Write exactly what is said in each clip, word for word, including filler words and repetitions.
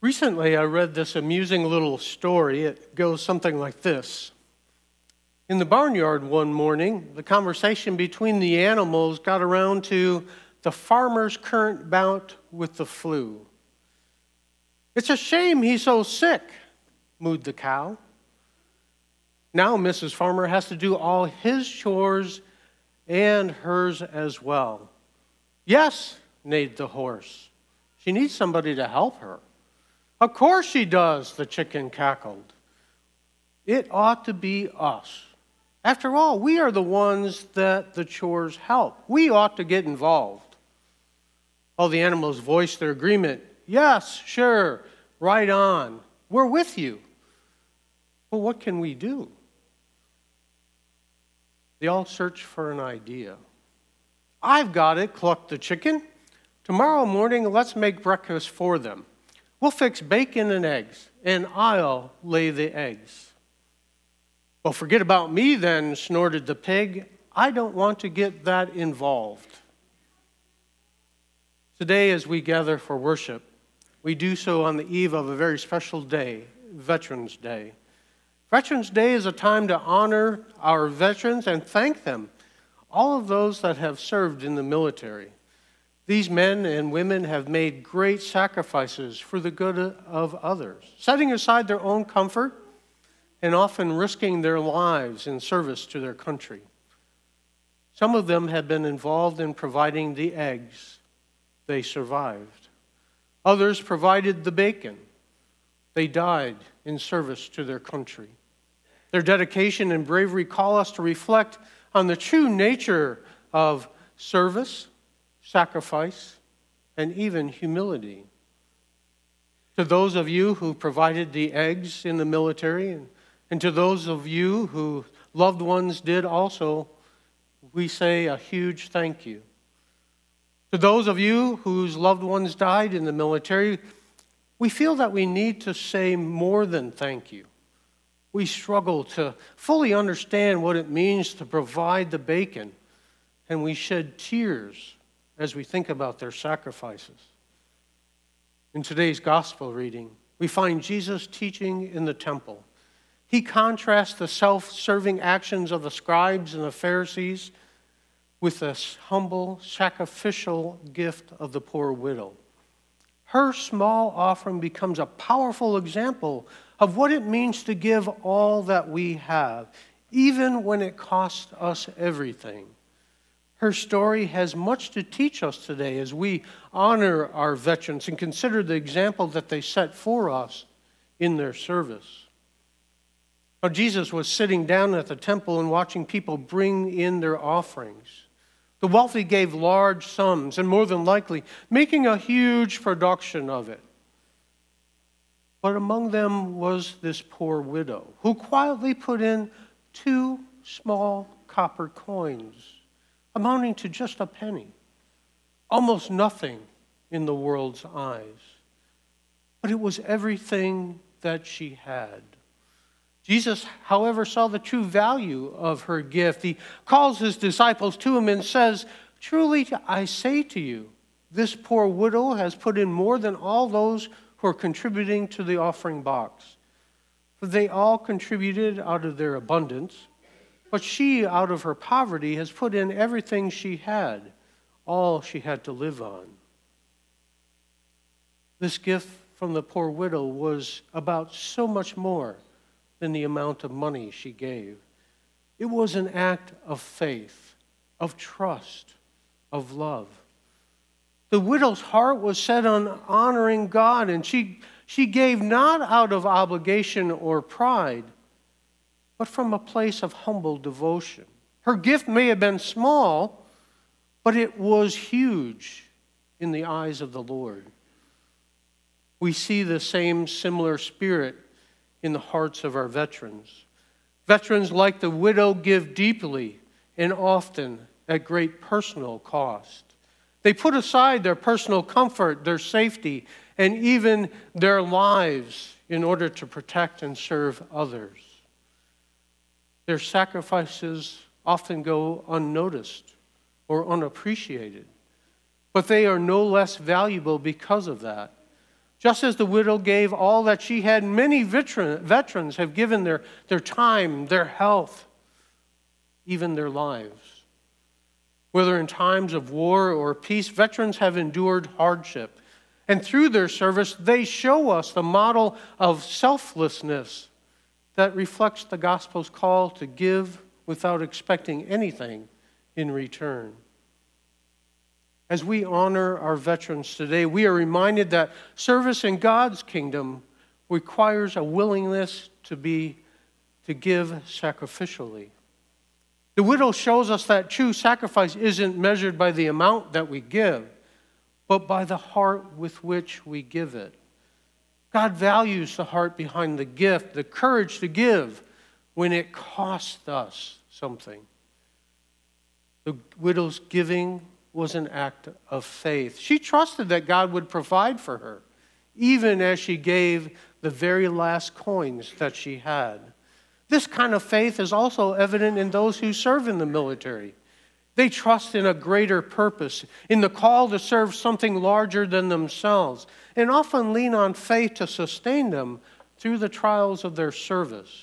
Recently, I read this amusing little story. It goes something like this. In the barnyard one morning, the conversation between the animals got around to the farmer's current bout with the flu. "It's a shame he's so sick," mooed the cow. "Now Missus Farmer has to do all his chores and hers as well." "Yes," neighed the horse. "She needs somebody to help her." "Of course she does," the chicken cackled. "It ought to be us. After all, we are the ones that the chores help. We ought to get involved." All the animals voiced their agreement. "Yes, sure, right on. We're with you." "Well, what can we do?" They all searched for an idea. "I've got it," clucked the chicken. "Tomorrow morning, let's make breakfast for them. We'll fix bacon and eggs, and I'll lay the eggs." "Well, forget about me then," snorted the pig. "I don't want to get that involved." Today, as we gather for worship, we do so on the eve of a very special day, Veterans Day. Veterans Day is a time to honor our veterans and thank them, all of those that have served in the military. These men and women have made great sacrifices for the good of others, setting aside their own comfort and often risking their lives in service to their country. Some of them have been involved in providing the eggs. They survived. Others provided the bacon. They died in service to their country. Their dedication and bravery call us to reflect on the true nature of service, sacrifice, and even humility. To those of you who provided the eggs in the military, and, and to those of you who loved ones did also, we say a huge thank you. To those of you whose loved ones died in the military, we feel that we need to say more than thank you. We struggle to fully understand what it means to provide the bacon, and we shed tears as we think about their sacrifices. In today's gospel reading, we find Jesus teaching in the temple. He contrasts the self-serving actions of the scribes and the Pharisees with the humble, sacrificial gift of the poor widow. Her small offering becomes a powerful example of what it means to give all that we have, even when it costs us everything. Her story has much to teach us today as we honor our veterans and consider the example that they set for us in their service. Now, Jesus was sitting down at the temple and watching people bring in their offerings. The wealthy gave large sums and more than likely making a huge production of it. But among them was this poor widow who quietly put in two small copper coins, amounting to just a penny, almost nothing in the world's eyes. But it was everything that she had. Jesus, however, saw the true value of her gift. He calls his disciples to him and says, "Truly I say to you, this poor widow has put in more than all those who are contributing to the offering box. For they all contributed out of their abundance, but she, out of her poverty, has put in everything she had, all she had to live on." This gift from the poor widow was about so much more than the amount of money she gave. It was an act of faith, of trust, of love. The widow's heart was set on honoring God, and she, she gave not out of obligation or pride, but from a place of humble devotion. Her gift may have been small, but it was huge in the eyes of the Lord. We see the same similar spirit in the hearts of our veterans. Veterans, like the widow, give deeply and often at great personal cost. They put aside their personal comfort, their safety, and even their lives in order to protect and serve others. Their sacrifices often go unnoticed or unappreciated, but they are no less valuable because of that. Just as the widow gave all that she had, many veteran, veterans have given their, their time, their health, even their lives. Whether in times of war or peace, veterans have endured hardship. And through their service, they show us the model of selflessness that reflects the gospel's call to give without expecting anything in return. As we honor our veterans today, we are reminded that service in God's kingdom requires a willingness to be, to give sacrificially. The widow shows us that true sacrifice isn't measured by the amount that we give, but by the heart with which we give it. God values the heart behind the gift, the courage to give when it costs us something. The widow's giving was an act of faith. She trusted that God would provide for her, even as she gave the very last coins that she had. This kind of faith is also evident in those who serve in the military. They trust in a greater purpose, in the call to serve something larger than themselves, and often lean on faith to sustain them through the trials of their service.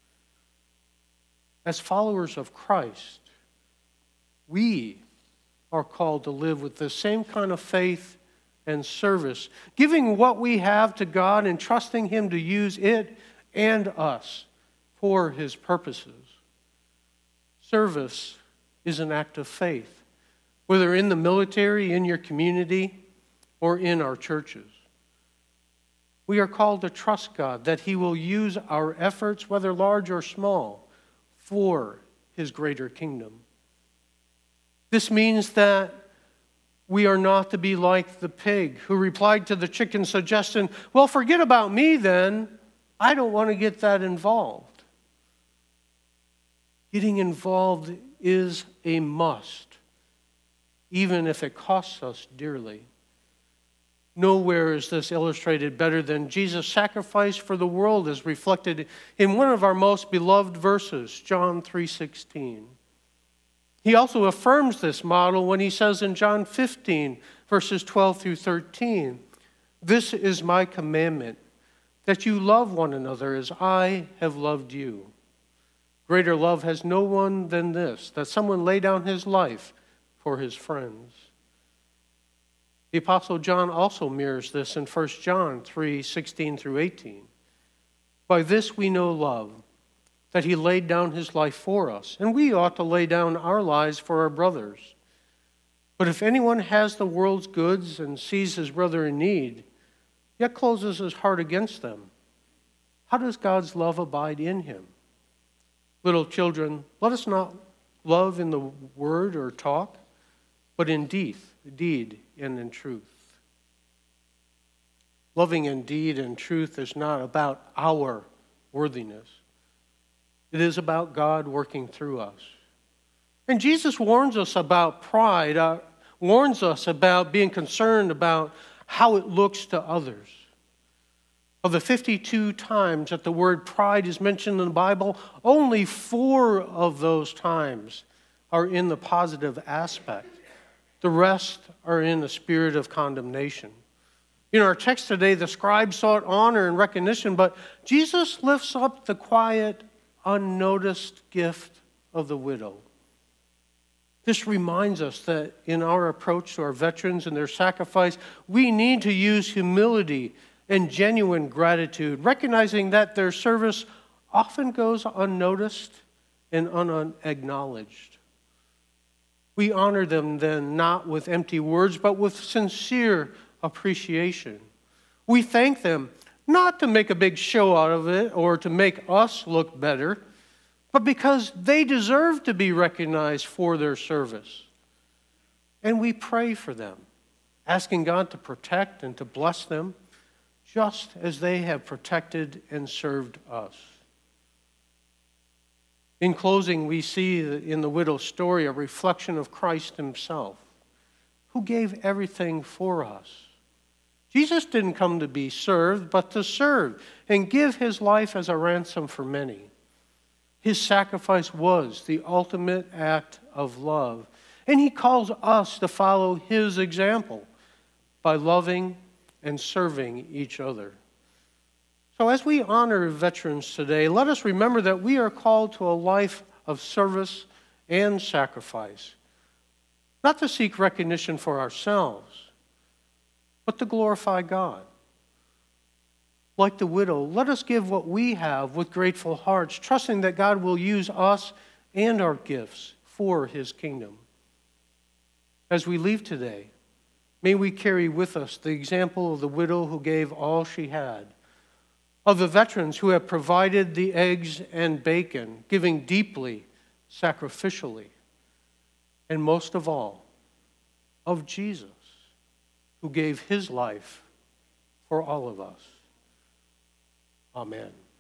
As followers of Christ, we are called to live with the same kind of faith and service, giving what we have to God and trusting Him to use it and us for His purposes. Service is an act of faith, whether in the military, in your community, or in our churches. We are called to trust God that He will use our efforts, whether large or small, for His greater kingdom. This means that we are not to be like the pig who replied to the chicken's suggestion, well, forget about me then. I don't want to get that involved. Getting involved is a must, even if it costs us dearly. Nowhere is this illustrated better than Jesus' sacrifice for the world as reflected in one of our most beloved verses, John three sixteen. He also affirms this model when he says in John fifteen, verses twelve through thirteen, "This is my commandment, that you love one another as I have loved you. Greater love has no one than this, that someone lay down his life for his friends." The Apostle John also mirrors this in First John three sixteen through eighteen. "By this we know love, that He laid down His life for us, and we ought to lay down our lives for our brothers. But if anyone has the world's goods and sees his brother in need, yet closes his heart against them, how does God's love abide in him? Little children, let us not love in the word or talk, but in deed, deed and in truth." Loving in deed and truth is not about our worthiness. It is about God working through us. And Jesus warns us about pride, uh, warns us about being concerned about how it looks to others. Of the fifty-two times that the word pride is mentioned in the Bible, only four of those times are in the positive aspect. The rest are in the spirit of condemnation. In our text today, the scribes sought honor and recognition, but Jesus lifts up the quiet, unnoticed gift of the widow. This reminds us that in our approach to our veterans and their sacrifice, we need to use humility and genuine gratitude, recognizing that their service often goes unnoticed and unacknowledged. We honor them then not with empty words, but with sincere appreciation. We thank them not to make a big show out of it or to make us look better, but because they deserve to be recognized for their service. And we pray for them, asking God to protect and to bless them, just as they have protected and served us. In closing, we see in the widow's story a reflection of Christ Himself, who gave everything for us. Jesus didn't come to be served, but to serve and give His life as a ransom for many. His sacrifice was the ultimate act of love, and He calls us to follow His example by loving and serving each other. So as we honor veterans today, let us remember that we are called to a life of service and sacrifice, not to seek recognition for ourselves, but to glorify God. Like the widow, let us give what we have with grateful hearts, trusting that God will use us and our gifts for his kingdom. As we leave today, may we carry with us the example of the widow who gave all she had, of the veterans who have provided the eggs and bacon, giving deeply, sacrificially, and most of all, of Jesus, who gave his life for all of us. Amen.